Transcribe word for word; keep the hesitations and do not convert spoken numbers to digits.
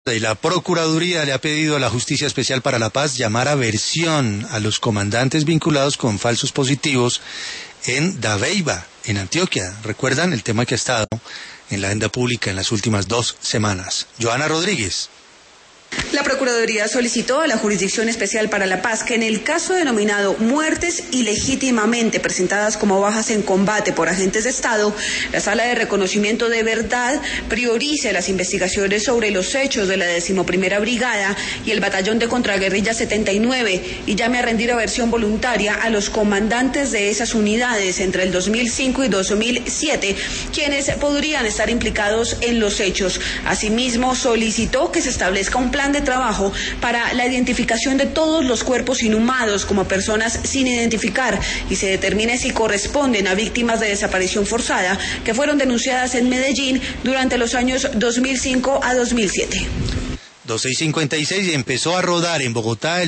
Y la Procuraduría le ha pedido a la Justicia Especial para la Paz llamar a versión a los comandantes vinculados con falsos positivos en Dabeiba, en Antioquia. ¿Recuerdan el tema que ha estado en la agenda pública en las últimas dos semanas? Joana Rodríguez. La Procuraduría solicitó a la Jurisdicción Especial para la Paz que en el caso denominado muertes ilegítimamente presentadas como bajas en combate por agentes de Estado, la Sala de Reconocimiento de Verdad priorice las investigaciones sobre los hechos de la decimoprimera Brigada y el Batallón de Contraguerrilla setenta y nueve y llame a rendir a versión voluntaria a los comandantes de esas unidades entre el dos mil cinco y dos mil siete, quienes podrían estar implicados en los hechos. Asimismo, solicitó que se establezca un plan de trabajo para la identificación de todos los cuerpos inhumados como personas sin identificar y se determine si corresponden a víctimas de desaparición forzada que fueron denunciadas en Medellín durante los años dos mil cinco a dos mil siete. doce y cincuenta y seis y empezó a rodar en Bogotá el